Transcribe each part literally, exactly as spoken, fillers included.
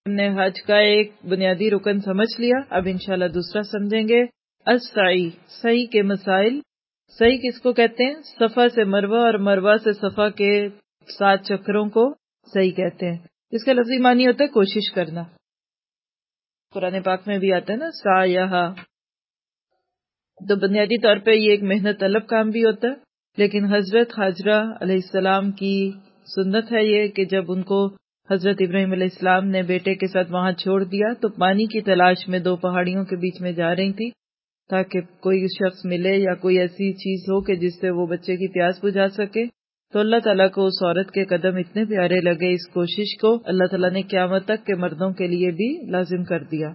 ہم نے حج کا ایک بنیادی رکن سمجھ لیا، اب انشاءاللہ دوسرا سمجھیں گے۔ السعی، سعی کے مسائل۔ سعی کس کو کہتے ہیں؟ صفا سے مروہ اور مروہ سے صفا کے سات چکروں کو سعی کہتے ہیں۔ اس کا لفظی معنی ہوتا ہے کوشش کرنا۔ قرآن پاک میں بھی آتا ہے نا سعیہا۔ تو بنیادی طور پہ یہ ایک محنت طلب کام بھی ہوتا ہے، لیکن حضرت ہاجرہ علیہ السلام کی سنت ہے یہ کہ جب ان کو حضرت ابراہیم علیہ السلام نے بیٹے کے ساتھ وہاں چھوڑ دیا تو پانی کی تلاش میں دو پہاڑیوں کے بیچ میں جا رہی تھی تاکہ کوئی شخص ملے یا کوئی ایسی چیز ہو کہ جس سے وہ بچے کی پیاس بجھا سکے۔ تو اللہ تعالیٰ کو اس عورت کے قدم اتنے پیارے لگے، اس کوشش کو اللہ تعالیٰ نے قیامت تک کے مردوں کے لیے بھی لازم کر دیا۔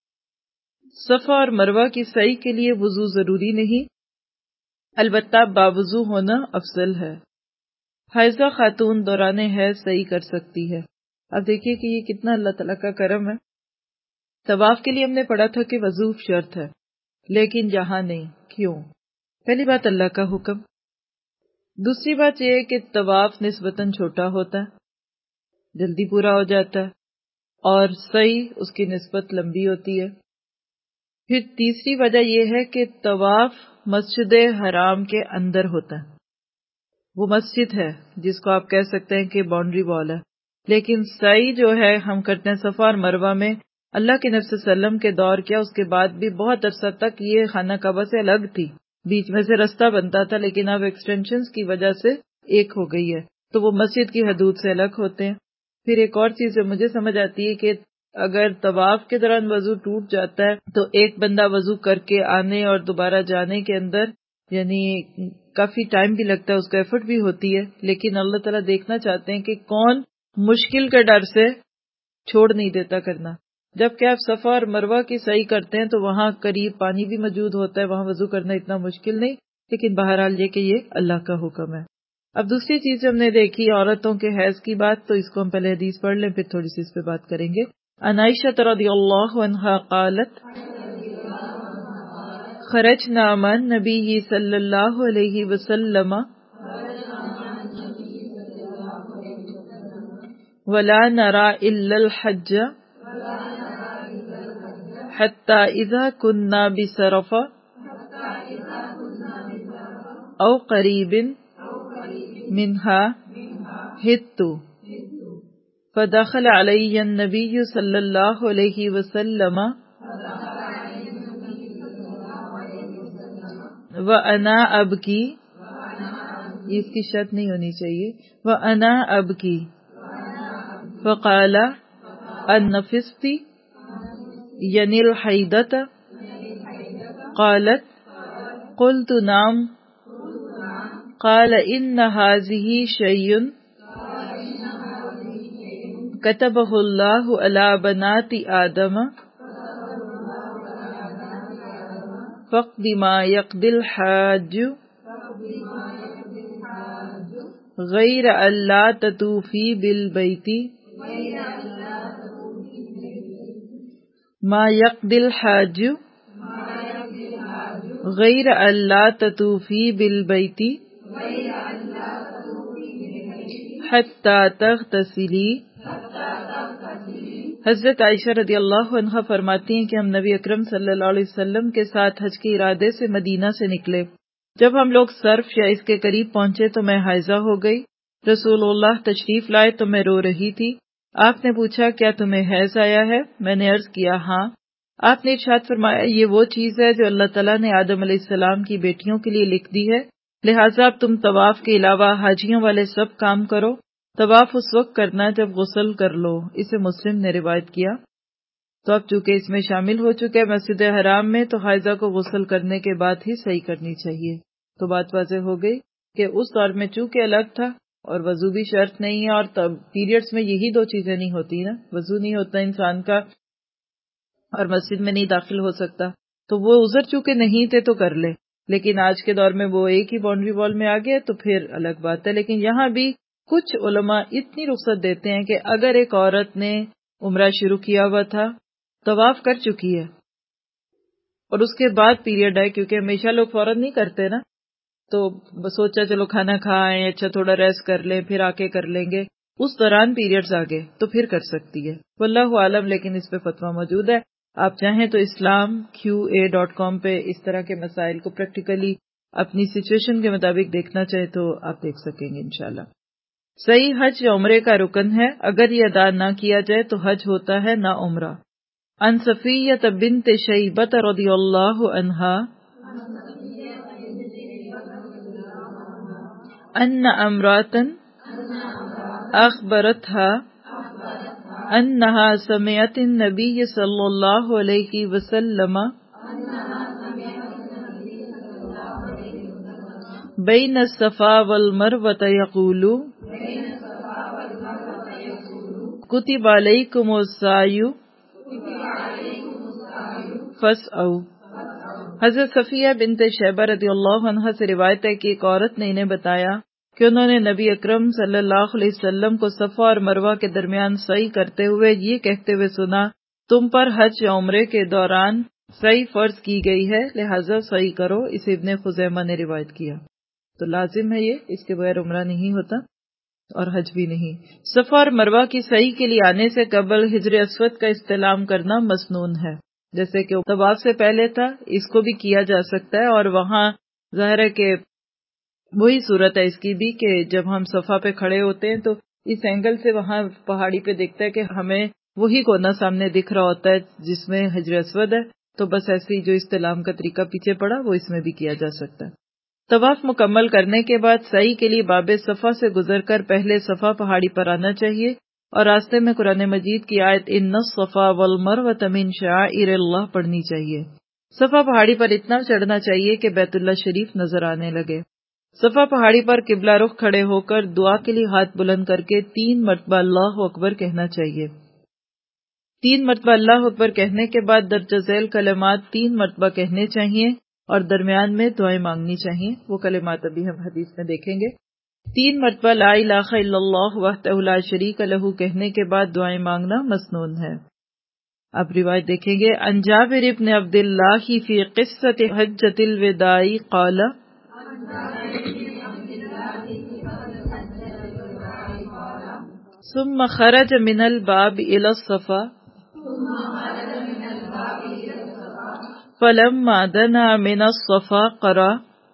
صفا اور مروہ کی سعی کے لیے وضو ضروری نہیں، البتہ باوضو ہونا افضل ہے۔ حائضہ خاتون دوران حیض سعی کر سکتی ہے۔ اب دیکھیے کہ یہ کتنا اللہ تعالیٰ کا کرم ہے۔ طواف کے لیے ہم نے پڑھا تھا کہ وضو شرط ہے، لیکن یہاں نہیں۔ کیوں؟ پہلی بات اللہ کا حکم، دوسری بات یہ ہے کہ طواف نسبتاً چھوٹا ہوتا ہے، جلدی پورا ہو جاتا ہے، اور سعی اس کی نسبت لمبی ہوتی ہے۔ پھر تیسری وجہ یہ ہے کہ طواف مسجد حرام کے اندر ہوتا ہے، وہ مسجد ہے جس کو آپ کہہ سکتے ہیں کہ باؤنڈری وال ہے، لیکن سعی جو ہے ہم کرتے ہیں صفا اور مروہ میں۔ اللہ کے نبی صلی اللہ علیہ وسلم کے دور کیا اس کے بعد بھی بہت عرصہ تک یہ خانہ کعبہ سے الگ تھی، بیچ میں سے رستہ بنتا تھا، لیکن اب ایکسٹینشنز کی وجہ سے ایک ہو گئی ہے، تو وہ مسجد کی حدود سے الگ ہوتے ہیں۔ پھر ایک اور چیز جو مجھے سمجھ آتی ہے کہ اگر طواف کے دوران وضو ٹوٹ جاتا ہے تو ایک بندہ وضو کر کے آنے اور دوبارہ جانے کے اندر یعنی کافی ٹائم بھی لگتا ہے، اس کا ایفرٹ بھی ہوتی ہے، لیکن اللہ تعالیٰ دیکھنا چاہتے ہیں کہ کون مشکل کے ڈر سے چھوڑ نہیں دیتا کرنا۔ جبکہ آپ صفا اور مروہ کی سعی کرتے ہیں تو وہاں قریب پانی بھی موجود ہوتا ہے، وہاں وضو کرنا اتنا مشکل نہیں، لیکن بہرحال یہ کہ یہ اللہ کا حکم ہے۔ اب دوسری چیز جو ہم نے دیکھی عورتوں کے حیض کی بات، تو اس کو ہم پہلے حدیث پڑھ لیں پھر تھوڑی سی اس پہ بات کریں گے۔ عن عائشہ رضی اللہ عنہا قالت خرجنا مع النبی صلی اللہ علیہ وسلم ولا نرى الا الحج حتى اذا كنا بصرف او قریب منها حدت فدخل علی النبی صلی اللہ علیہ وسلم وَأَنَا أَبْكِي، یہ اس کی شرط نہیں ہونی چاہیے، وَأَنَا أَبْكِي فَقَالَ أَنَّفِسْتِ یعنی الحیدۃ؟ قالت قلت نعم قال إن هذه شيء كتبه الله على بنات آدم فاقض ما يقضي الحاج غير ألا تطوفي بالبيت ما يقضي الحاج غير ألا تطوفي بالبيت حتى تغتسلي۔ حضرت عائشہ رضی اللہ عنہا فرماتی ہیں کہ ہم نبی اکرم صلی اللہ علیہ وسلم کے ساتھ حج کے ارادے سے مدینہ سے نکلے۔ جب ہم لوگ صرف یا اس کے قریب پہنچے تو میں حائضہ ہو گئی۔ رسول اللہ تشریف لائے تو میں رو رہی تھی۔ آپ نے پوچھا کیا تمہیں حیض آیا ہے؟ میں نے عرض کیا ہاں۔ آپ نے ارشاد فرمایا یہ وہ چیز ہے جو اللہ تعالیٰ نے آدم علیہ السلام کی بیٹیوں کے لیے لکھ دی ہے، لہٰذا اب تم طواف کے علاوہ حاجیوں والے سب کام کرو۔ طواف اس وقت کرنا جب غسل کر لو، اسے مسلم نے روایت کیا۔ تو اب چونکہ اس میں شامل ہو چکے مسجد حرام میں تو حائضہ کو غسل کرنے کے بعد ہی صحیح کرنی چاہیے۔ تو بات واضح ہو گئی کہ اس دور میں چونکہ الگ تھا اور وضو بھی شرط نہیں ہے، اور تب پیریڈز میں یہی دو چیزیں نہیں ہوتی نا، وضو نہیں ہوتا انسان کا اور مسجد میں نہیں داخل ہو سکتا، تو وہ عذر چونکہ نہیں تھے تو کر لے، لیکن آج کے دور میں وہ ایک ہی باؤنڈری وال میں آ گئے تو پھر الگ بات ہے۔ لیکن یہاں بھی کچھ علماء اتنی رخصت دیتے ہیں کہ اگر ایک عورت نے عمرہ شروع کیا ہوا تھا، طواف کر چکی ہے اور اس کے بعد پیریڈ ہے، کیونکہ ہمیشہ لوگ فوراً نہیں کرتے نا، تو سوچا چلو کھانا کھائیں، اچھا تھوڑا ریسٹ کر لیں پھر آ کے کر لیں گے، اس دوران پیریڈز آگے تو پھر کر سکتی ہے، واللہ عالم، لیکن اس پہ فتویٰ موجود ہے. آپ چاہیں تو اسلام کیو اے ڈاٹ کام پہ اس طرح کے مسائل کو پریکٹیکلی اپنی سچویشن کے مطابق دیکھنا چاہے تو آپ دیکھ سکیں گے انشاءاللہ. صحیح حج یا عمرے کا رکن ہے، اگر یہ ادا نہ کیا جائے تو حج ہوتا ہے نہ عمرہ. عن صفیہ بنت شیبۃ رضی اللہ عنہا ان امراۃ اخبرتها انہا سمعت النبی صلی اللہ علیہ وسلم بین الصفا والمروۃ یقول کتب علیکم السعی فاسعوا. حضرت صفیہ بنت شیبہ رضی اللہ عنہ سے روایت ہے کہ ایک عورت نے انہیں بتایا کہ انہوں نے نبی اکرم صلی اللہ علیہ وسلم کو صفا اور مروہ کے درمیان سعی کرتے ہوئے یہ کہتے ہوئے سنا، تم پر حج یا عمرے کے دوران سعی فرض کی گئی ہے، لہذا سعی کرو. اسے ابن خزیمہ نے روایت کیا. تو لازم ہے یہ، اس کے بغیر عمرہ نہیں ہوتا اور حج بھی نہیں. صفا اور مروہ کی سعی کے لیے آنے سے قبل حجر اسود کا استلام کرنا مسنون ہے، جیسے کہ طواف سے پہلے تھا، اس کو بھی کیا جا سکتا ہے. اور وہاں ظاہر ہے کہ وہی صورت ہے اس کی بھی کہ جب ہم صفا پہ کھڑے ہوتے ہیں تو اس اینگل سے وہاں پہاڑی پہ دیکھتا ہے کہ ہمیں وہی کونا سامنے دکھ رہا ہوتا ہے جس میں حجر اسود ہے. تو بس ایسے ہی جو استلام کا طریقہ پیچھے پڑا وہ اس میں بھی کیا جا سکتا ہے. طواف مکمل کرنے کے بعد سعی کے لیے باب صفا سے گزر کر پہلے صفا پہاڑی پر آنا چاہیے اور راستے میں قرآن مجید کی آیت ان الصفا والمروۃ من شعائر اللہ پڑھنی چاہیے. صفا پہاڑی پر اتنا چڑھنا چاہیے کہ بیت اللہ شریف نظر آنے لگے. صفا پہاڑی پر قبلہ رخ کھڑے ہو کر دعا کے لیے ہاتھ بلند کر کے تین مرتبہ اللہ اکبر کہنا چاہیے. تین مرتبہ اللہ اکبر کہنے کے بعد درجہ ذیل کلمات تین مرتبہ کہنے چاہیے اور درمیان میں دعائیں مانگنی چاہیے. وہ کلمات ابھی ہم حدیث میں دیکھیں گے. تین مرتبہ لا الہ الا اللہ وحدہ لا شریک لہ کہنے کے بعد دعائیں مانگنا مسنون ہے. اب روایت دیکھیں گے. عن جابر بن عبد اللہ فی قصۃ حجۃ الوداع قال ثم خرج من الباب الى الصفا فلما دنا من الصفا قرأ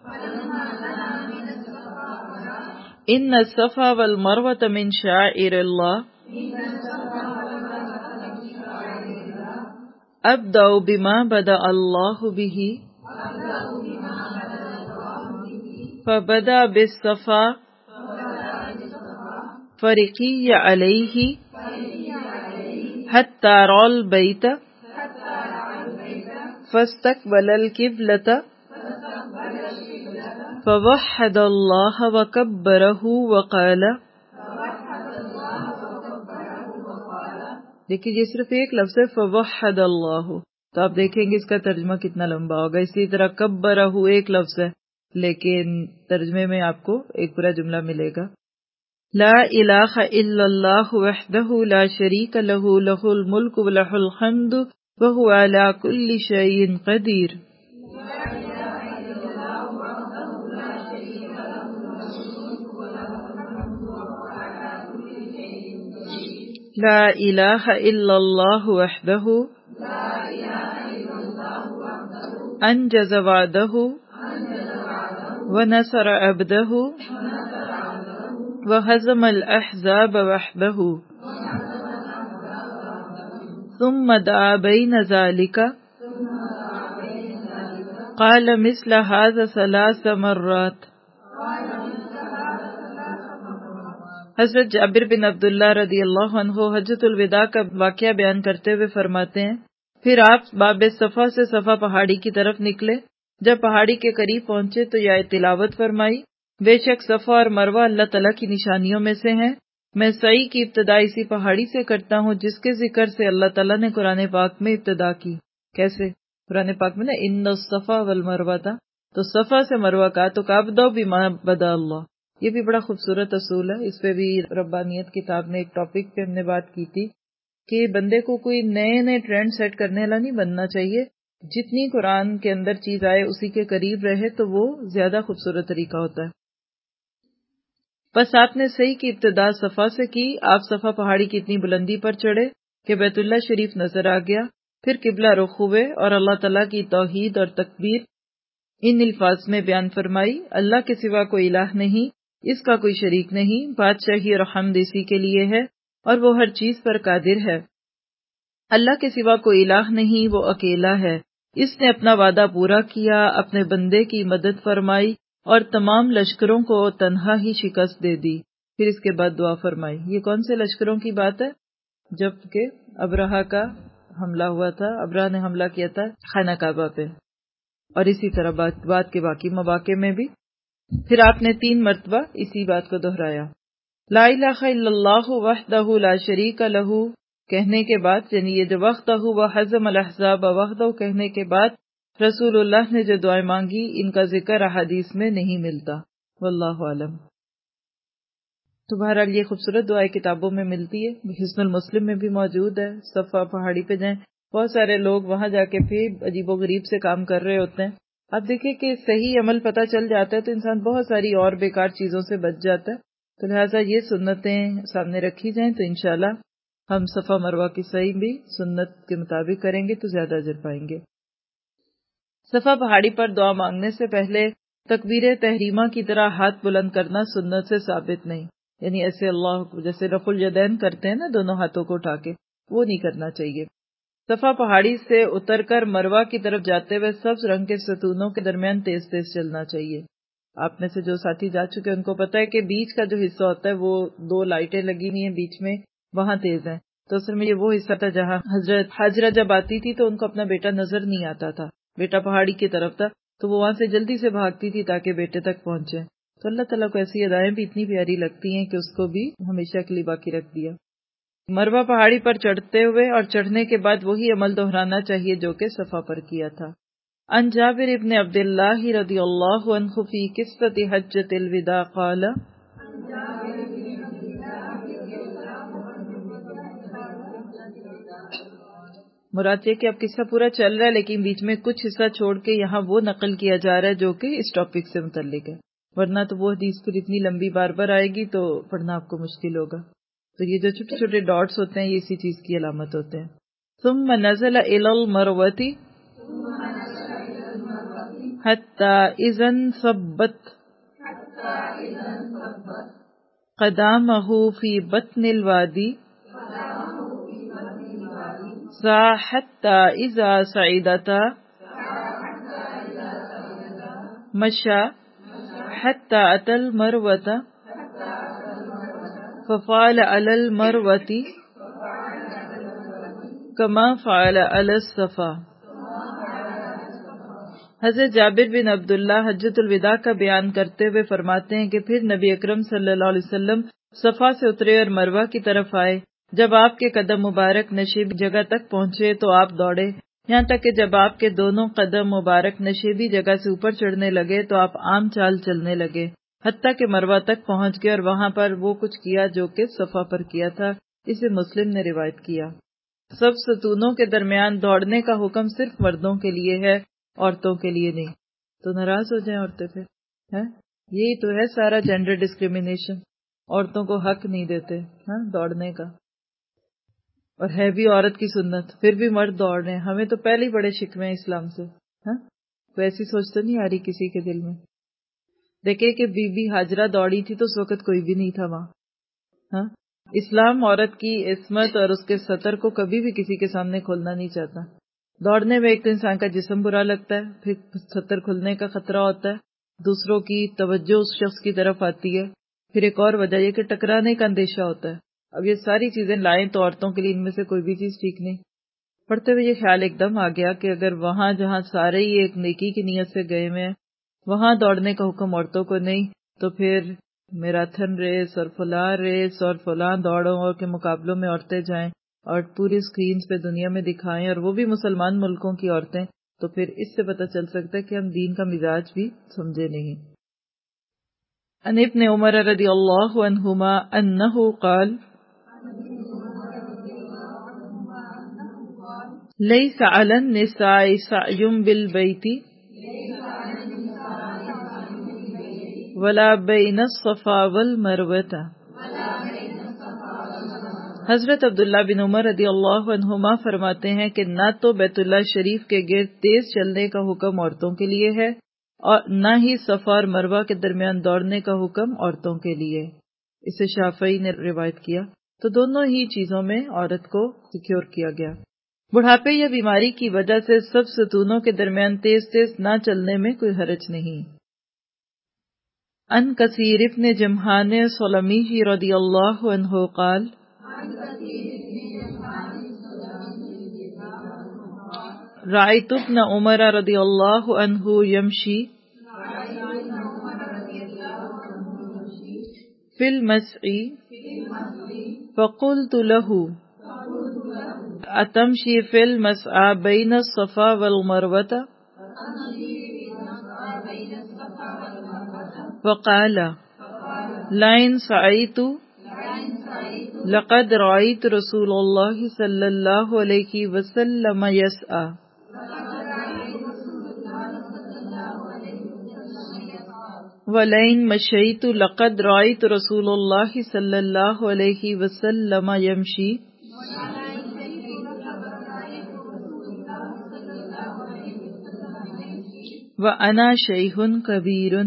ان الصفا والمروۃ من شعائر اللہ ابدأ بما بدأ اللہ بہ فبدأ بالصفا فرقی علیہ حتی رأى البیت فاستقبل القبلۃ فوحد اللہ وکبرہ وقال. دیکھیے یہ صرف ایک لفظ ہے فوحد اللہ، تو آپ دیکھیں گے اس کا ترجمہ کتنا لمبا ہوگا. اسی طرح کبرہ ایک لفظ ہے لیکن ترجمے میں آپ کو ایک پورا جملہ ملے گا. لا الہ الا اللہ وحدہ لا شریک لہ لہ الملک ولہ الحمد وہو علی کل شیء قدیر. لا الہ الا اللہ وحدہ انجز وعدہ ونصر عبدہ وہزم الاحزاب وحدہ ثم دعا بین ذلک قال مثل هذا ثلاث مرات. حضرت جابر بن عبداللہ رضی اللہ عنہ حجۃ الوداع کا واقعہ بیان کرتے ہوئے فرماتے ہیں پھر آپ باب صفا سے صفا پہاڑی کی طرف نکلے. جب پہاڑی کے قریب پہنچے تو یہ تلاوت فرمائی، بے شک صفا اور مروہ اللہ تعالیٰ کی نشانیوں میں سے ہیں. میں سعی کی ابتدا اسی پہاڑی سے کرتا ہوں جس کے ذکر سے اللہ تعالیٰ نے قرآن پاک میں ابتدا کی. کیسے؟ قرآن پاک میں نا ان الصفا والمروہ تھا، تو صفا سے مروہ کا تو کابدو بما بدا اللہ. یہ بھی بڑا خوبصورت اصول ہے. اس پہ بھی ربانیت کتاب میں ایک ٹاپک پہ ہم نے بات کی تھی کہ بندے کو کوئی نئے نئے ٹرینڈ سیٹ کرنے والا نہیں بننا چاہیے. جتنی قرآن کے اندر چیز آئے اسی کے قریب رہے تو وہ زیادہ خوبصورت طریقہ ہوتا ہے. بس آپ نے صحیح کی ابتدا صفا سے کی. آپ صفا پہاڑی کی اتنی بلندی پر چڑھے کہ بیت اللہ شریف نظر آ گیا. پھر قبلہ رخ ہوئے اور اللہ تعالیٰ کی توحید اور تکبیر ان الفاظ میں بیان فرمائی. اللہ کے سوا کوئی الہ نہیں، اس کا کوئی شریک نہیں، بادشاہی اور حمد اسی کے لیے ہے اور وہ ہر چیز پر قادر ہے. اللہ کے سوا کوئی الہ نہیں، وہ اکیلا ہے. اس نے اپنا وعدہ پورا کیا، اپنے بندے کی مدد فرمائی اور تمام لشکروں کو تنہا ہی شکست دے دی. پھر اس کے بعد دعا فرمائی. یہ کون سے لشکروں کی بات ہے؟ جب کہ ابرہہ کا حملہ ہوا تھا، ابرہہ نے حملہ کیا تھا خانہ کعبہ پہ، اور اسی طرح بات, بات کے باقی مواقع میں بھی. پھر آپ نے تین مرتبہ اسی بات کو دہرایا. لا الہ الا اللہ وحدہ لا شریک لہ کہنے کے بعد، یعنی یہ جو وحدہ وحزم الاحزاب وحدہ کہنے کے بعد رسول اللہ نے جو دعائیں مانگی، ان کا ذکر احادیث میں نہیں ملتا. واللہ عالم. تو بہرحال یہ خوبصورت دعائیں کتابوں میں ملتی ہے، حصن المسلم میں بھی موجود ہے. صفا پہاڑی پہ جائیں، بہت سارے لوگ وہاں جا کے پھر عجیب و غریب سے کام کر رہے ہوتے ہیں. آپ دیکھیں کہ صحیح عمل پتہ چل جاتا ہے تو انسان بہت ساری اور بیکار چیزوں سے بچ جاتا ہے. تو لہٰذا یہ سنتیں سامنے رکھی جائیں تو انشاءاللہ ہم صفا مروہ کی سعی بھی سنت کے مطابق کریں گے تو زیادہ اجر پائیں گے. صفا پہاڑی پر دعا مانگنے سے پہلے تکبیر تحریمہ کی طرح ہاتھ بلند کرنا سنت سے ثابت نہیں. یعنی ایسے اللہ جیسے رفع الیدین کرتے ہیں نا دونوں ہاتھوں کو اٹھا کے، وہ نہیں کرنا چاہیے. صفا پہاڑی سے اتر کر مروہ کی طرف جاتے ہوئے سبز رنگ کے ستونوں کے درمیان تیز تیز چلنا چاہیے. آپ میں سے جو ساتھی جا چکے ان کو پتا ہے کہ بیچ کا جو حصہ ہوتا ہے وہ دو لائٹیں لگی ہوئی ہیں بیچ میں، وہاں تیز ہیں. تو اصل میں یہ وہ حصہ تھا جہاں حضرت حاجرہ جب آتی تھی تو ان کو اپنا بیٹا نظر نہیں آتا تھا، بیٹا پہاڑی کی طرف تھا، تو وہ وہاں سے جلدی سے بھاگتی تھی تاکہ بیٹے تک پہنچے. تو اللہ تعالیٰ کو ایسی ادائیں بھی اتنی پیاری لگتی ہیں کہ اس کو بھی ہمیشہ کے لیے باقی رکھ دیا. مروہ پہاڑی پر چڑھتے ہوئے اور چڑھنے کے بعد وہی عمل دہرانا چاہیے جو کہ صفا پر کیا تھا. عن جابر ابن عبداللہ رضی اللہ عنہ فی قصۃ حجۃ الوداع قال مراد یہ کہ اب قصہ پورا چل رہا ہے لیکن بیچ میں کچھ حصہ چھوڑ کے یہاں وہ نقل کیا جا رہا ہے جو کہ اس ٹاپک سے متعلق ہے، ورنہ تو وہ حدیث پھر اتنی لمبی بار بار آئے گی تو پڑھنا آپ کو مشکل ہوگا. تو یہ جو چھوٹے چھوٹے ڈاٹس ہوتے ہیں یہ اسی چیز کی علامت ہوتے ہیں. ثم نزل الى المروۃ حتى اذا انصبت قدامه في بطن الوادي سعى حتى اذا صعدتا مشى حتى اتى المروۃ ففعل على المروۃ كما فعل على الصفا. حضرت جابر بن عبداللہ حجۃ الوداع کا بیان کرتے ہوئے فرماتے ہیں کہ پھر نبی اکرم صلی اللہ علیہ وسلم صفا سے اترے اور مروہ کی طرف آئے. جب آپ کے قدم مبارک نشیبی جگہ تک پہنچے تو آپ دوڑے، یہاں تک کہ جب آپ کے دونوں قدم مبارک نشیبی جگہ سے اوپر چڑھنے لگے تو آپ عام چال چلنے لگے، حتیٰ کہ مروہ تک پہنچ گئے اور وہاں پر وہ کچھ کیا جو کہ صفا پر کیا تھا. اسے مسلم نے روایت کیا. سب ستونوں کے درمیان دوڑنے کا حکم صرف مردوں کے لیے ہے، عورتوں کے لیے نہیں. تو ناراض ہو جائیں عورتیں پھر، ہے یہی تو ہے سارا جینڈر ڈسکریمنیشن. عورتوں کو حق نہیں دیتے ہاں دوڑنے کا، اور ہے بھی عورت کی سنت، پھر بھی مرد دوڑ رہے ہیں. ہمیں تو پہلے ہی بڑے شکوے ہیں اسلام سے. ہاں کوئی ایسی سوچ تو نہیں آ رہی کسی کے دل میں؟ دیکھے کہ بی بی ہاجرہ دوڑی تھی تو اس وقت کوئی بھی نہیں تھا وہاں. ہاں اسلام عورت کی عصمت اور اس کے سطر کو کبھی بھی کسی کے سامنے کھولنا نہیں چاہتا. دوڑنے میں ایک تو انسان کا جسم برا لگتا ہے، پھر سطر کھلنے کا خطرہ ہوتا ہے، دوسروں کی توجہ اس شخص کی طرف آتی ہے، پھر ایک اور وجہ یہ کہ ٹکرانے کا اندیشہ ہوتا ہے. اب یہ ساری چیزیں لائیں تو عورتوں کے لیے ان میں سے کوئی بھی چیز ٹھیک نہیں. پڑھتے ہوئے یہ خیال ایک دم آ گیا کہ اگر وہاں جہاں سارے ہی ایک نیکی کی نیت سے گئے ہوئے ہیں وہاں دوڑنے کا حکم عورتوں کو نہیں، تو پھر میراتھن ریس اور فلاں ریس اور فلاں دوڑوں کے مقابلوں میں عورتیں جائیں اور پوری سکرینز پہ دنیا میں دکھائیں، اور وہ بھی مسلمان ملکوں کی عورتیں، تو پھر اس سے پتہ چل سکتا ہے کہ ہم دین کا مزاج بھی سمجھے نہیں. عن ابن عمر رضی اللہ عنہما انہ قال لیس علی النساء سعی بالبیت ولا بین الصفا والمروہ. حضرت عبداللہ بن عمر رضی اللہ عنہما فرماتے ہیں کہ نہ تو بیت اللہ شریف کے گرد تیز چلنے کا حکم عورتوں کے لیے ہے اور نہ ہی صفا اور مروہ کے درمیان دوڑنے کا حکم عورتوں کے لیے. اسے شافعی نے روایت کیا. تو دونوں ہی چیزوں میں عورت کو سیکیور کیا گیا. بڑھاپے یا بیماری کی وجہ سے سب ستونوں کے درمیان تیز تیز نہ چلنے میں کوئی حرج نہیں. ان کثیر ابن جمحان سلمی رضی اللہ عنہ قال رأیت ابن عمر رضی اللہ عنہ یمشی فی المسعی فقلت له اتمشی فی المسعى بین الصفا والمروة فقال لئن سعیت لقد رأیت رسول اللہ صلی اللہ علیہ وسلم یسعى وَلَئِن مَشَيْتُ لَقَدْ رَأَيْتُ رَسُولَ اللَّهِ صَلَّى اللَّهُ عَلَيْهِ وَسَلَّمَ يَمْشِي وَأَنَا شَيْخٌ كَبِيرٌ.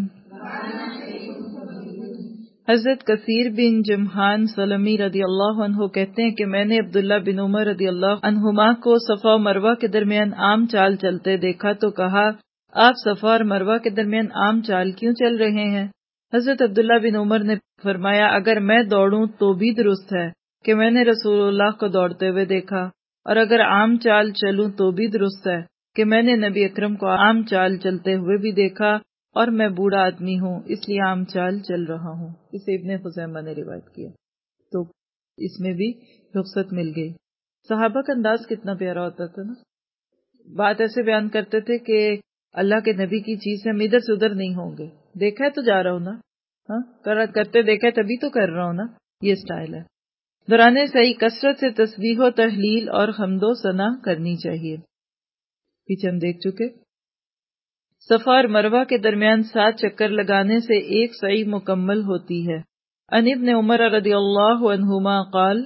حضرت کثیر بن جمحان سلمی رضی اللہ عنہ کہتے ہیں کہ میں نے عبداللہ بن عمر رضی اللہ عنہما کو صفا و مروہ کے درمیان عام چال چلتے دیکھا تو کہا آپ صفا اور مروہ کے درمیان عام چال کیوں چل رہے ہیں؟ حضرت عبداللہ بن عمر نے فرمایا اگر میں دوڑوں تو بھی درست ہے کہ میں نے رسول اللہ کو دوڑتے ہوئے دیکھا، اور اگر عام چال چلوں تو بھی درست ہے کہ میں نے نبی اکرم کو عام چال چلتے ہوئے بھی دیکھا، اور میں بوڑھا آدمی ہوں اس لیے عام چال چل رہا ہوں. اسے ابن خزیمہ نے روایت کیا. تو اس میں بھی رخصت مل گئی. صحابہ کا انداز کتنا پیارا ہوتا تھا نا. بات ایسے بیان کرتے تھے کہ اللہ کے نبی کی چیز سے ہم ادھر سے ادھر نہیں ہوں گے، دیکھا ہے تو جا رہا ہوں نا، ہاں کرتے دیکھا ہے تبھی تو کر رہا ہوں نا. یہ سٹائل ہے. دوران صحیح کثرت سے تسبیح و تحلیل اور حمد و ثنا کرنی چاہیے. پیچھے ہم دیکھ چکے. صفا اور مروہ کے درمیان سات چکر لگانے سے ایک سعی مکمل ہوتی ہے. ان ابن عمر رضی اللہ عنہما قال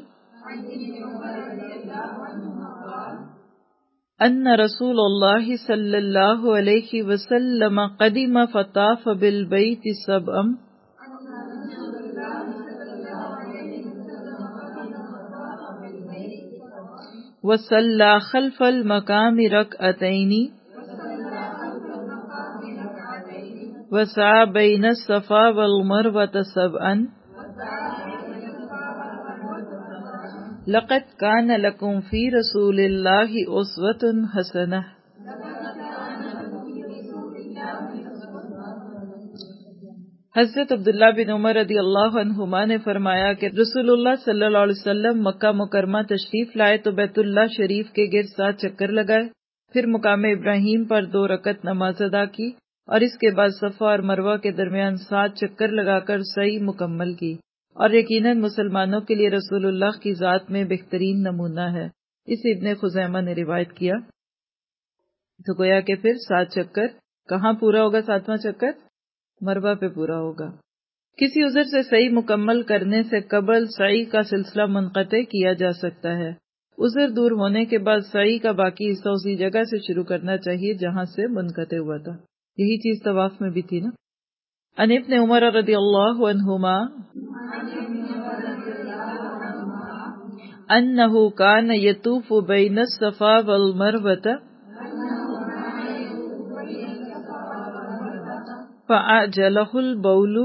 ان رسول اللہ صلی اللہ علیہ وسلم قدم فطاف بالبیت سبعا وصلی خلف المقام رکعتین وسعى بین الصفا والمروة سبعا لقد كان لكم في رسول الله أسوة حسنة. حضرت عبداللہ بن عمر رضی اللہ عنہما نے فرمایا کہ رسول اللہ صلی اللہ علیہ وسلم مکہ مکرمہ تشریف لائے تو بیت اللہ شریف کے گرد سات چکر لگائے، پھر مقام ابراہیم پر دو رکعت نماز ادا کی، اور اس کے بعد صفا اور مروہ کے درمیان سات چکر لگا کر سعی مکمل کی. اور یقیناً مسلمانوں کے لیے رسول اللہ کی ذات میں بہترین نمونہ ہے. اسے ابن خزیمہ نے روایت کیا. تو گویا کہ پھر سات چکر کہاں پورا ہوگا؟ ساتواں چکر مروہ پہ پورا ہوگا. کسی عذر سے سعی مکمل کرنے سے قبل سعی کا سلسلہ منقطع کیا جا سکتا ہے. عذر دور ہونے کے بعد سعی کا باقی حصہ اسی جگہ سے شروع کرنا چاہیے جہاں سے منقطع ہوا تھا. یہی چیز طواف میں بھی تھی نا. ان ابن عمر رضی اللہ عنہما انہ کان یطوف بین الصفا والمروۃ فأعجلہ البول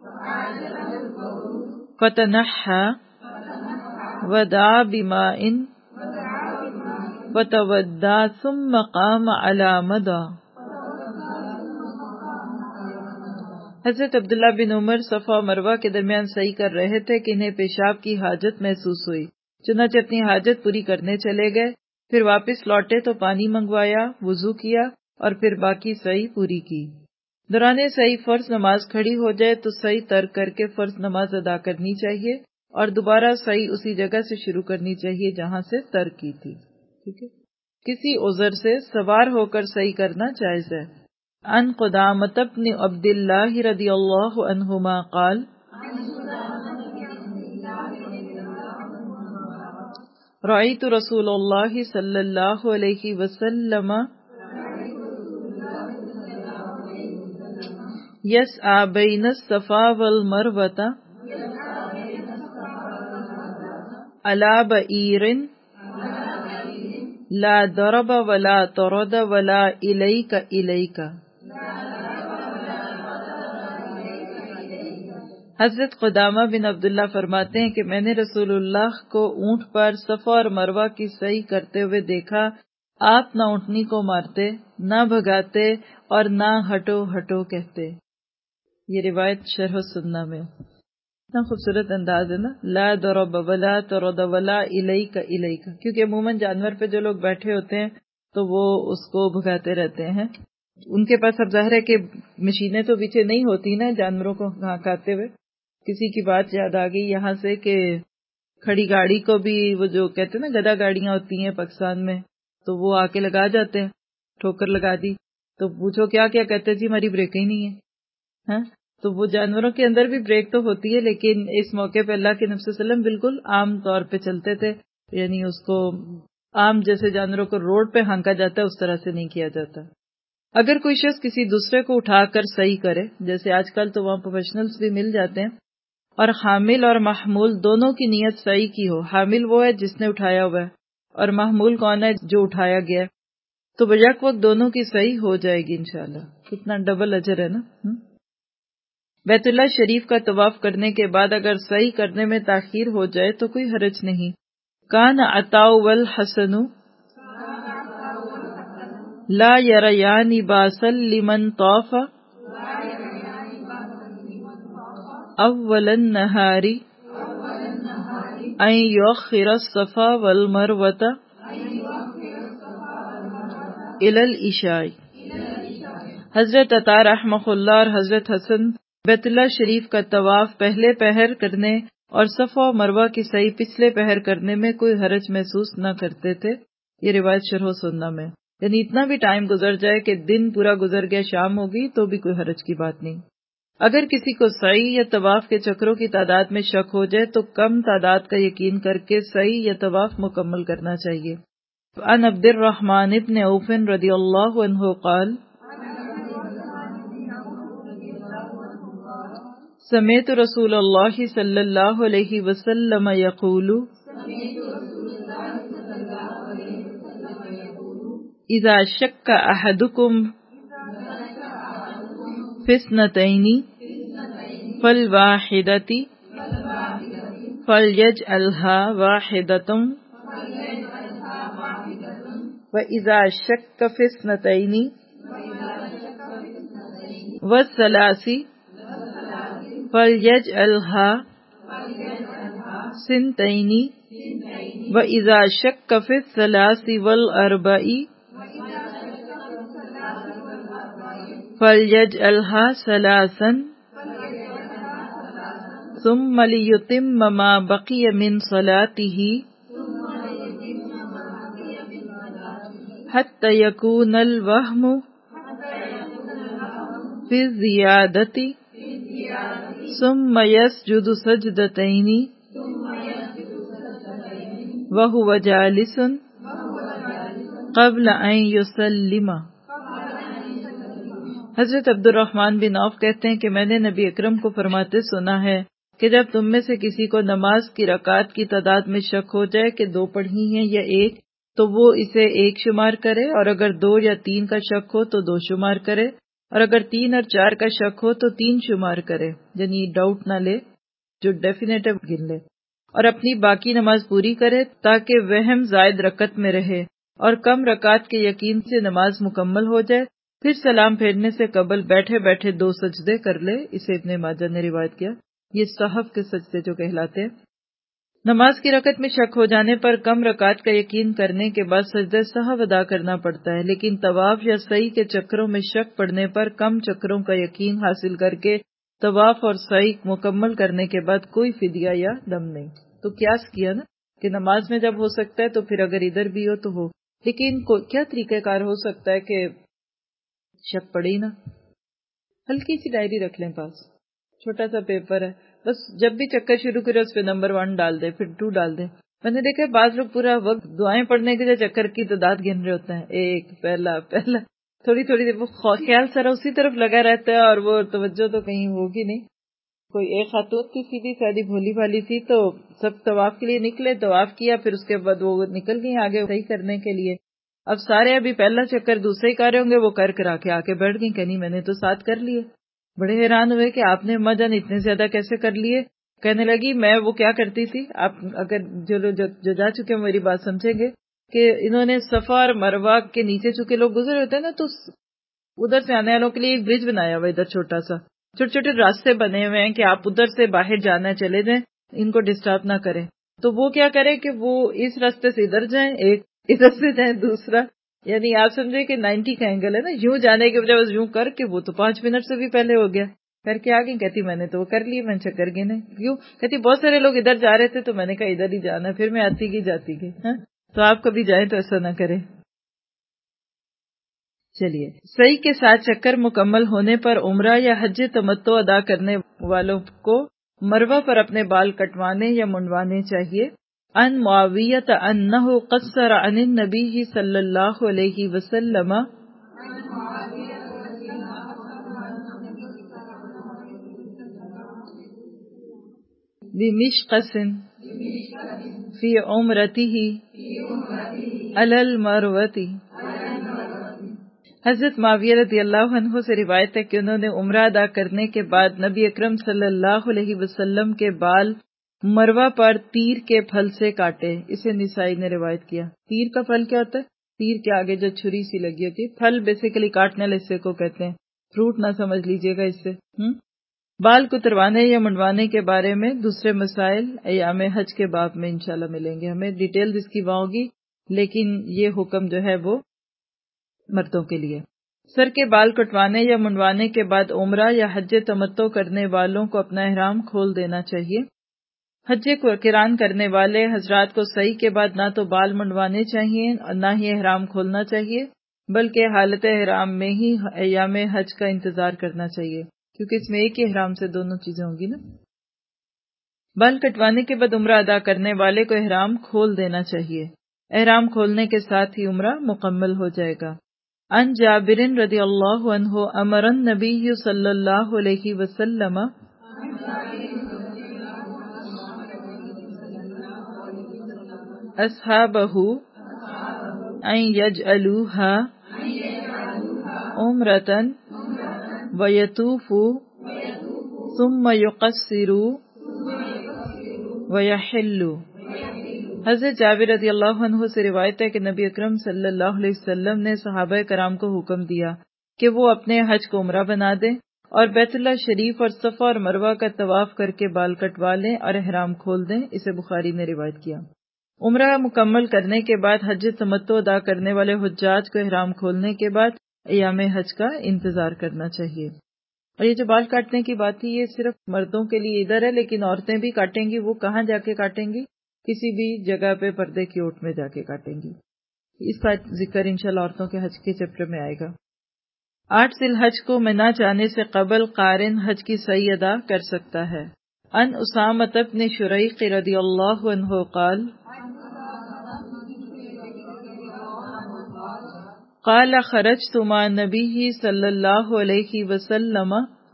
فتنحى ودعا بماء فتودى ثم قام على مدى. حضرت عبداللہ بن عمر صفا و مروہ کے درمیان سعی کر رہے تھے کہ انہیں پیشاب کی حاجت محسوس ہوئی، چنانچہ اپنی حاجت پوری کرنے چلے گئے. پھر واپس لوٹے تو پانی منگوایا، وضو کیا اور پھر باقی سعی پوری کی. دوران سعی فرض نماز کھڑی ہو جائے تو سعی ترک کر کے فرض نماز ادا کرنی چاہیے اور دوبارہ سعی اسی جگہ سے شروع کرنی چاہیے جہاں سے ترک کی تھی. ٹھیک ہے. کسی عذر سے سوار ہو کر سعی کرنا جائز ہے. عن قدامة بن عبد الله رضی اللہ عنہما قال رأيت رسول الله صلی اللہ علیہ وسلم يسعى بين الصفا والمروة على بعير لا ضرب ولا طرد ولا إليك إليك. حضرت قدامہ بن عبداللہ فرماتے ہیں کہ میں نے رسول اللہ کو اونٹ پر صفا اور مروہ کی سعی کرتے ہوئے دیکھا. آپ نہ اونٹنی کو مارتے، نہ بھگاتے اور نہ ہٹو ہٹو کہتے. یہ روایت شرح السنہ میں. اتنا خوبصورت انداز ہے نا، لا ضرب ولا طرد ولا الیک الیک، کیونکہ عموماً جانور پہ جو لوگ بیٹھے ہوتے ہیں تو وہ اس کو بھگاتے رہتے ہیں. ان کے پاس اب ظاہر ہے کہ مشینیں تو پیچھے نہیں ہوتی نا جانوروں کو ہانکاتے ہوئے. کسی کی بات یاد آ گئی یہاں سے کہ کھڑی گاڑی کو بھی وہ جو کہتے ہیں نا گدا گاڑیاں ہوتی ہیں پاکستان میں، تو وہ آ کے لگا جاتے ہیں، ٹھوکر لگا دی تو پوچھو کیا کیا کہتے جی ہماری بریکیں ہی نہیں ہیں. ہاں تو وہ جانوروں کے اندر بھی بریک تو ہوتی ہے، لیکن اس موقع پہ اللہ کے نبی صلی اللہ علیہ وسلم بالکل عام طور پہ چلتے تھے. یعنی اس کو عام جیسے جانوروں کو روڈ پہ ہانکا جاتا ہے اس طرح سے نہیں کیا جاتا. اگر کوئی شخص کسی دوسرے کو اٹھا کر صحیح کرے، جیسے آج کل تو وہاں پروفیشنلز بھی مل جاتے ہیں، اور حامل اور محمول دونوں کی نیت صحیح کی ہو، حامل وہ ہے جس نے اٹھایا ہوا ہے اور محمول کون ہے جو اٹھایا گیا ہے، تو بیک وقت دونوں کی صحیح ہو جائے گی انشاءاللہ. کتنا ڈبل اجر ہے نا. بیت اللہ شریف کا طواف کرنے کے بعد اگر صحیح کرنے میں تاخیر ہو جائے تو کوئی حرج نہیں. کان عطاء والحسن لا یریان باسا لمن طاف اول النہار ان یؤخر الصفا والمروۃ الی العشاء. حضرت عطا رحمہ اللہ اور حضرت حسن بیت اللہ شریف کا طواف پہلے پہر کرنے اور صفا و مروہ کی سعی پچھلے پہر کرنے میں کوئی حرج محسوس نہ کرتے تھے. یہ روایت شرح سنہ میں. یعنی اتنا بھی ٹائم گزر جائے کہ دن پورا گزر گیا، شام ہوگی، تو بھی کوئی حرج کی بات نہیں. اگر کسی کو سعی یا طواف کے چکروں کی تعداد میں شک ہو جائے تو کم تعداد کا یقین کر کے سعی یا طواف مکمل کرنا چاہیے. عن عبد الرحمن بن عوف رضی اللہ عنہ قال سمعت رسول اللہ صلی اللہ علیہ وسلم یقول اذا شک احدکم فی اثنتین فالواحدۃ فلیجعلها واحدۃ واذا شک فی اثنتین والثلاث فَلْيَجْعَلْهَا سِنْتَيْنِ وَإِذَا شَكَّ فِي الثَّلَاثِ وَالْأَرْبَعِ فَلْيَجْعَلْهَا ثَلَاثًا ثُمَّ لِيُتِمَّ مَا بَقِيَ مِنْ صَلَاتِهِ حَتَّى يَكُونَ الْوَهْمُ فِي الزِّيَادَةِ ثم يسجد سجدتين وهو جالس قبل ان يسلم. حضرت عبد الرحمن بن عوف کہتے ہیں کہ میں نے نبی اکرم کو فرماتے سنا ہے کہ جب تم میں سے کسی کو نماز کی رکعات کی تعداد میں شک ہو جائے کہ دو پڑھی ہیں یا ایک، تو وہ اسے ایک شمار کرے، اور اگر دو یا تین کا شک ہو تو دو شمار کرے، اور اگر تین اور چار کا شک ہو تو تین شمار کرے، یعنی ڈاؤٹ نہ لے، جو ڈیفینیٹو گن لے، اور اپنی باقی نماز پوری کرے تاکہ وہم زائد رکعت میں رہے، اور کم رکعت کے یقین سے نماز مکمل ہو جائے. پھر سلام پھیرنے سے قبل بیٹھے بیٹھے دو سجدے کر لے. اسے ابن ماجہ نے روایت کیا. یہ صحف کے سجدے جو کہلاتے ہیں. نماز کی رکعت میں شک ہو جانے پر کم رکعت کا یقین کرنے کے بعد سجدہ سہو ادا کرنا پڑتا ہے، لیکن طواف یا سعی کے چکروں میں شک پڑنے پر کم چکروں کا یقین حاصل کر کے طواف اور سعی مکمل کرنے کے بعد کوئی فدیہ یا دم نہیں. تو قیاس کیا نا کہ نماز میں جب ہو سکتا ہے تو پھر اگر ادھر بھی ہو تو ہو. لیکن کیا طریقہ کار ہو سکتا ہے کہ شک پڑی نا. ہلکی سی ڈائری رکھ لیں پاس, چھوٹا سا پیپر ہے, بس جب بھی چکر شروع کرے اس پہ نمبر ون ڈال دے, پھر ٹو ڈال دے. میں نے دیکھا بعض لوگ پورا وقت دعائیں پڑھنے کے لیے چکر کی تعداد گن رہے ہوتے ہیں, ایک, پہلا پہلا, تھوڑی تھوڑی دیر وہ خیال سارا اسی طرف لگا رہتا ہے اور وہ توجہ تو کہیں ہوگی نہیں. کوئی ایک خاتون کی سیدھی سادی بھولی بھالی تھی, تو سب طواف کے لیے نکلے, طواف کیا, پھر اس کے بعد وہ نکل گئی آگے صحیح کرنے کے لیے. اب سارے ابھی پہلا چکر دوسرے کر رہے ہوں گے, وہ کر کرا کے آ کے بیٹھ گئی, کہ نہیں میں نے تو ساتھ کر لیے. بڑے حیران ہوئے کہ آپ نے اما جان اتنے زیادہ کیسے کر لیے. کہنے لگی میں وہ کیا کرتی تھی, آپ اگر جو جو جا چکے ہیں میری بات سمجھیں گے, کہ انہوں نے صفا اور مروہ کے نیچے چکے لوگ گزرے ہوتے ہیں نا, تو ادھر سے آنے والوں کے لیے ایک برج بنایا ہوا, ادھر چھوٹا سا چھوٹے چھوٹے راستے بنے ہوئے ہیں کہ آپ ادھر سے باہر جانا چلے جائیں, ان کو ڈسٹرب نہ کریں. تو وہ کیا کرے کہ وہ اس راستے سے ادھر جائیں, ایک ادھر سے جائیں دوسرا, یعنی آپ سمجھے کہ نائنٹی کا اینگل ہے نا, یوں جانے کے بجائے یوں کر کے وہ تو پانچ منٹ سے بھی پہلے ہو گیا. کر کے آ گئی, کہتی میں نے تو وہ کر لی, میں چکر گئی نہیں. کیوں؟ کہتی بہت سارے لوگ ادھر جا رہے تھے تو میں نے کہا ادھر ہی جانا, پھر میں آتی گئی جاتی گئی. ہاں تو آپ کبھی جائیں تو ایسا نہ کریں. چلیے, صحیح کے ساتھ چکر مکمل ہونے پر عمرہ یا حج تمتع ادا کرنے والوں کو مروہ پر اپنے بال کٹوانے یا منڈوانے چاہیے. ان معاویہ انہ قصر عن النبی صلی اللہ علیہ وسلم بمشقص فی عمرتہ علی المروۃ. حضرت معاویہ رضی اللہ عنہ سے روایت ہے کہ انہوں نے عمرہ ادا کرنے کے بعد نبی اکرم صلی اللہ علیہ وسلم کے بال مروہ پر تیر کے پھل سے کاٹے. اسے نسائی نے روایت کیا. تیر کا پھل کیا ہوتا ہے؟ تیر کے آگے جو چھری سی لگی ہوتی ہے, پھل بیسیکلی کاٹنے والے حصے کو کہتے ہیں, فروٹ نہ سمجھ لیجیے گا اس سے. ہم بال کتروانے یا منڈوانے کے بارے میں دوسرے مسائل ایام حج کے باب میں انشاءاللہ ملیں گے, ہمیں ڈیٹیل اس کی وہاں ہوگی, لیکن یہ حکم جو ہے وہ مردوں کے لیے. سر کے بال کٹوانے یا منڈوانے کے بعد عمرہ یا حج تمتع کرنے والوں کو اپنا احرام کھول دینا چاہیے. حج قران کرنے والے حضرات کو صحیح کے بعد نہ تو بال منڈوانے چاہیے اور نہ ہی احرام کھولنا چاہیے, بلکہ حالت احرام میں ہی ایام حج کا انتظار کرنا چاہیے, کیونکہ اس میں ایک ہی احرام سے دونوں چیزیں ہوں گی نا. بال کٹوانے کے بعد عمرہ ادا کرنے والے کو احرام کھول دینا چاہیے. احرام کھولنے کے ساتھ ہی عمرہ مکمل ہو جائے گا. ان جابر رضی اللہ عنہ امر النبی صلی اللہ علیہ وسلم اصحابہ ان یجعلوها عمرۃ ویطوفوا ثم یقصروا ویحلوا. حضرت جابر رضی اللہ عنہ سے روایت ہے کہ نبی اکرم صلی اللہ علیہ وسلم نے صحابہ کرام کو حکم دیا کہ وہ اپنے حج کو عمرہ بنا دیں اور بیت اللہ شریف اور صفا اور مروہ کا طواف کر کے بال کٹوا لیں اور احرام کھول دیں. اسے بخاری نے روایت کیا. عمرہ مکمل کرنے کے بعد حج تمتع ادا کرنے والے حجاج کو احرام کھولنے کے بعد ایام حج کا انتظار کرنا چاہیے. اور یہ جو بال کاٹنے کی بات تھی یہ صرف مردوں کے لیے ادھر ہے, لیکن عورتیں بھی کاٹیں گی. وہ کہاں جا کے کاٹیں گی؟ کسی بھی جگہ پہ پردے کی اوٹ میں جا کے کاٹیں گی. اس کا ذکر انشاءاللہ عورتوں کے حج کے چیپٹر میں آئے گا. آٹھ ذی الحج کو منا جانے سے قبل قارن حج کی سعی ادا کر سکتا ہے. ان اسامۃ بن شریق رضی اللہ عنہ قال قال خرجت مع النبی صلی اللہ علیہ وسلم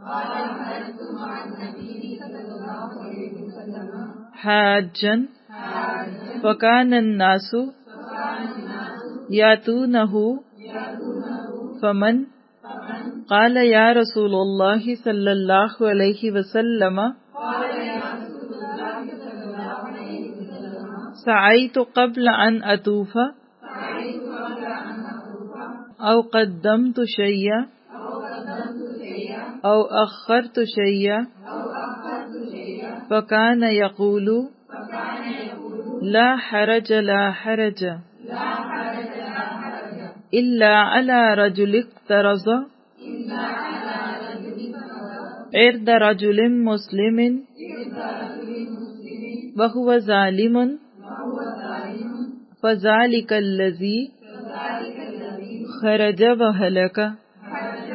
حاجا فكان الناس يأتونه فمن قال يا رسول الله صلى الله عليه وسلم سعيت قبل أن أطوف أو قدمت شيئا أو أخرت شيئا فكان يقول لا حرج لا حرج إلا على رجل اقترض عرض رجل مسلم وهو ظالم فذلك الذي خرج وهلك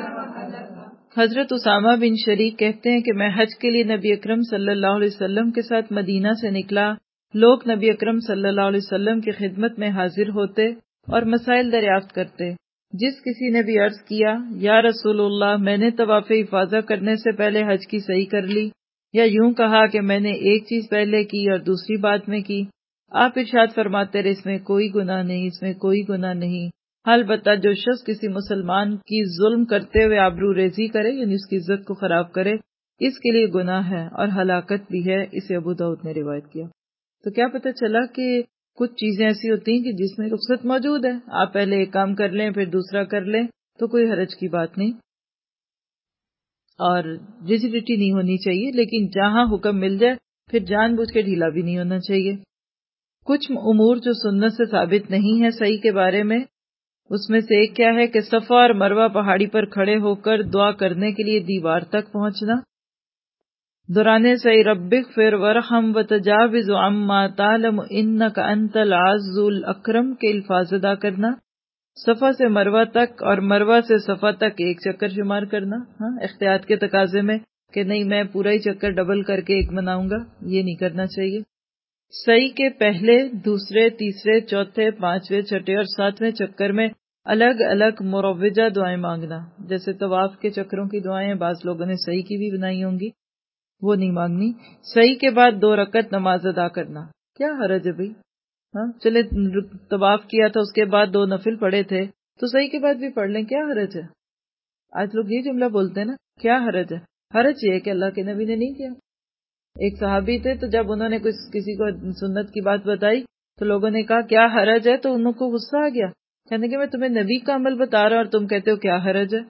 حضرت اسامہ بن شریک کہتے ہیں کہ میں حج کے لیے نبی اکرم صلی اللہ علیہ وسلم کے ساتھ مدینہ سے نکلا. لوگ نبی اکرم صلی اللہ علیہ وسلم کی خدمت میں حاضر ہوتے اور مسائل دریافت کرتے. جس کسی نے بھی عرض کیا یا رسول اللہ میں نے طواف افاضہ کرنے سے پہلے حج کی صحیح کر لی، یا یوں کہا کہ میں نے ایک چیز پہلے کی اور دوسری بعد میں کی، آپ ارشاد فرماتے رہے اس میں کوئی گناہ نہیں، اس میں کوئی گناہ نہیں. البتہ جو شخص کسی مسلمان کی ظلم کرتے ہوئے آبرو ریزی کرے یعنی اس کی عزت کو خراب کرے، اس کے لیے گناہ ہے اور ہلاکت بھی ہے. اسے ابو داؤد نے روایت کیا. تو کیا پتہ چلا کہ کچھ چیزیں ایسی ہوتی ہیں کہ جس میں رخصت موجود ہے، آپ پہلے ایک کام کر لیں پھر دوسرا کر لیں تو کوئی حرج کی بات نہیں اور ریجیڈیٹی نہیں ہونی چاہیے، لیکن جہاں حکم مل جائے پھر جان بوجھ کے ڈھیلا بھی نہیں ہونا چاہیے. کچھ امور جو سنت سے ثابت نہیں ہے صحیح کے بارے میں، اس میں سے ایک کیا ہے کہ صفا اور مروہ پہاڑی پر کھڑے ہو کر دعا کرنے کے لیے دیوار تک پہنچنا، دوران صحیح ربک فر ورحم وتجاوز عما تعلم انک انت العز الاکرم کے الفاظ ادا کرنا، صفا سے مروہ تک اور مروہ سے صفا تک ایک چکر شمار کرنا، ہاں احتیاط کے تقاضے میں کہ نہیں میں پورا ہی چکر ڈبل کر کے ایک مناؤں گا، یہ نہیں کرنا چاہیے. صحیح کے پہلے، دوسرے، تیسرے، چوتھے، پانچویں، چھٹے اور ساتویں چکر میں الگ الگ مروجہ دعائیں مانگنا. جیسے طواف کے چکروں کی دعائیں بعض لوگوں نے صحیح کی بھی بنائی ہوں گی، وہ نہیں مانگنی. صحیح کے بعد دو رکعت نماز ادا کرنا، کیا حرج ہے بھائی؟ ہاں چلے طواف کیا تھا اس کے بعد دو نفل پڑھے تھے تو صحیح کے بعد بھی پڑھ لیں، کیا حرج ہے؟ آج لوگ یہ جملہ بولتے ہیں نا، کیا حرج ہے؟ حرج یہ ہے کہ اللہ کے نبی نے نہیں کیا. ایک صحابی تھے تو جب انہوں نے کچھ کسی کو سنت کی بات بتائی تو لوگوں نے کہا کیا حرج ہے، تو انہوں کو غصہ آ گیا، کہنے کہ میں تمہیں نبی کا عمل بتا رہا ہوں اور تم کہتے ہو کیا حرج ہے.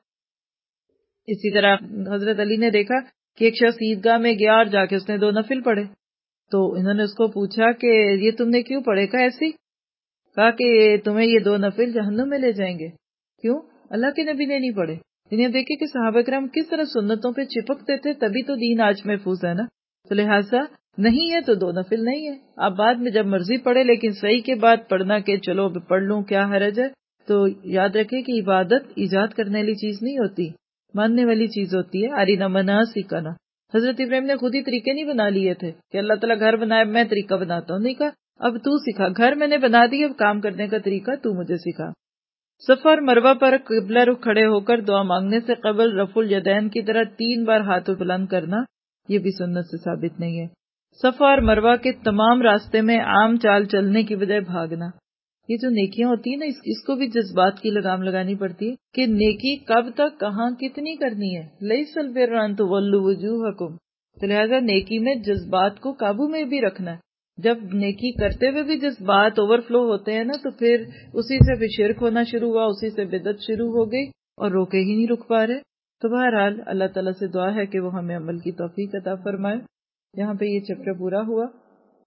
اسی طرح حضرت علی نے دیکھا کہ ایک شخص عیدگاہ میں گیا اور جا کے اس نے دو نفل پڑھے تو انہوں نے اس کو پوچھا کہ یہ تم نے کیوں پڑھے؟ کہا ایسی، کہا کہ تمہیں یہ دو نفل جہنم میں لے جائیں گے. کیوں؟ اللہ کے نبی نے نہیں پڑھے. انہیں دیکھے کہ صحابہ کرام کس طرح سنتوں پہ چپکتے تھے، تبھی تو دین آج محفوظ ہے نا. تو لہٰذا نہیں ہے تو دو نفل نہیں ہے، آپ بعد میں جب مرضی پڑھے، لیکن صحیح کے بعد پڑھنا کہ چلو پڑھ لوں کیا حرج ہے. تو یاد رکھیں کہ عبادت ایجاد کرنے والی چیز نہیں ہوتی، ماننے والی چیز ہوتی ہے. ارینا مناسکنا، حضرت ابراہیم نے خود ہی طریقے نہیں بنا لیے تھے کہ اللہ تعالیٰ گھر بنائے میں طریقہ بناتا ہوں، نہیں کہا اب تو سکھا، گھر میں نے بنا دی، اب کام کرنے کا طریقہ تو مجھے سکھا. صفا اور مروہ پر قبلہ رخ کھڑے ہو کر دعا مانگنے سے قبل رفع الیدین کی طرح تین بار ہاتھ بلند کرنا، یہ بھی سنت سے ثابت نہیں ہے. صفا اور مروہ کے تمام راستے میں عام چال چلنے کی بجائے بھاگنا. یہ جو نیکیاں ہوتی ہیں نا، اس, اس کو بھی جذبات کی لگام لگانی پڑتی ہے کہ نیکی کب تک کہاں کتنی کرنی ہے. لیس البر ان تولوا وجوہکم، تو لہٰذا نیکی میں جذبات کو قابو میں بھی رکھنا ہے. جب نیکی کرتے ہوئے بھی جذبات اوور فلو ہوتے ہیں نا تو پھر اسی سے پھر شرک ہونا شروع ہوا، اسی سے بدعت شروع ہو گئی اور روکے ہی نہیں رک پا رہے. تو بہرحال اللہ تعالیٰ سے دعا ہے کہ وہ ہمیں عمل کی توفیق عطا فرمائے. یہاں پہ یہ چیپٹر پورا ہوا.